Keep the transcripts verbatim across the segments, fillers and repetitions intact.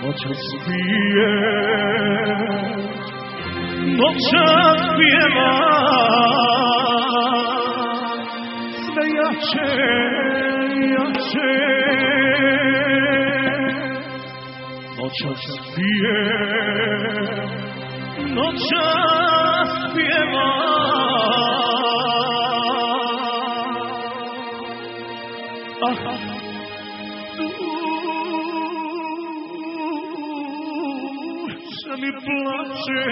noćas pije, noćas pjeva, sve jače, jače. Noćas pije, noćas pjeva, aha, duša mi plače.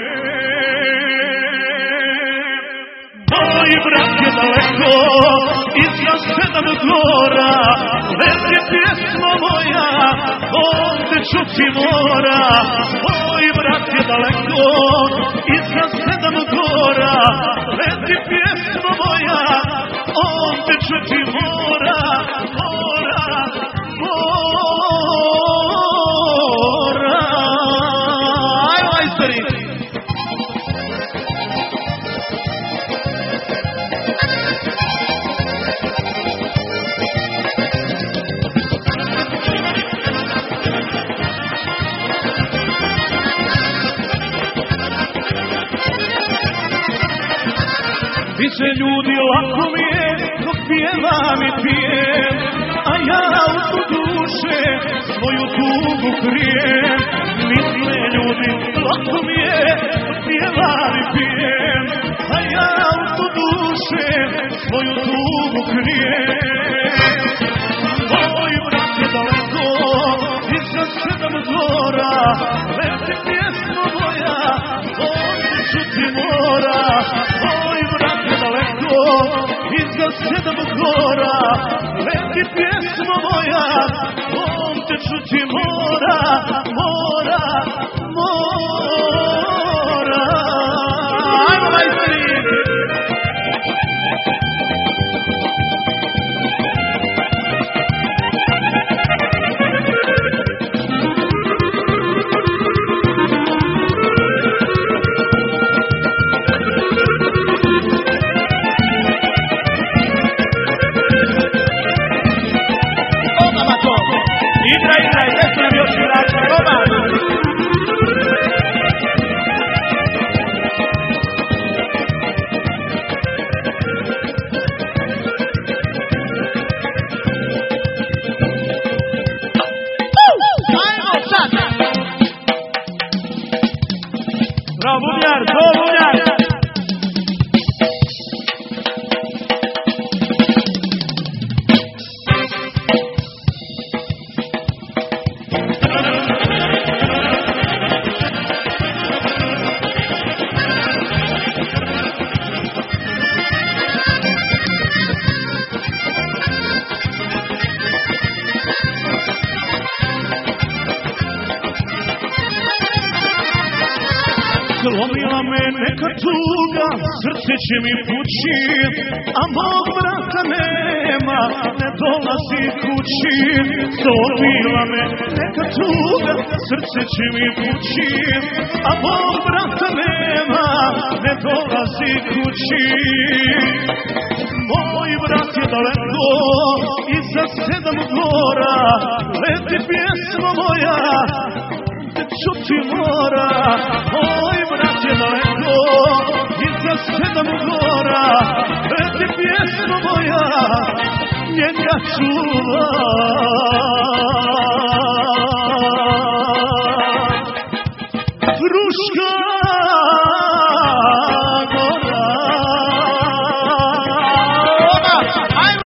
Moj brat je daleko, iznad sedam gora, leti pjesma moja, ovdje čuti mora. Moj brat je daleko, iznad sedam gora, leti pjesma moja, ovdje čuti mora, mora, mora. Ajmo, majstori! Više ljudi lako mi je, dok pjevam i pijem, a ja u duše svoju tugu krijem. Misle ljudi, lako mi je, dok pjevam i pijem, a ja u duše svoju tugu krijem. Moj brat je daleko, iznad sedam gora, leti pjesma moja, ovdje čuti mora. Moj brat je daleko, iznad sedam gora, leti pjesma moja, ovdje čuti mora, mora, mora. Ajmo, majstori! Igraj, igraj, nešto nam još igrača, roba! Ajmo sad! Bravo, bubnjar, bravo, bubnjar! Slomila me neka tuga, srce će mi pući, a mog brata nema, ne dolazi kući. Slomila me neka tuga, srce će mi pući, a mog brata nema, ne dolazi kući. Moj brat je daleko, iza sedam gora, leti pjesma moja, čuti mora. Moj brat je daleko, iza sedam gora, leti pjesma moja, njega čuva. Kruška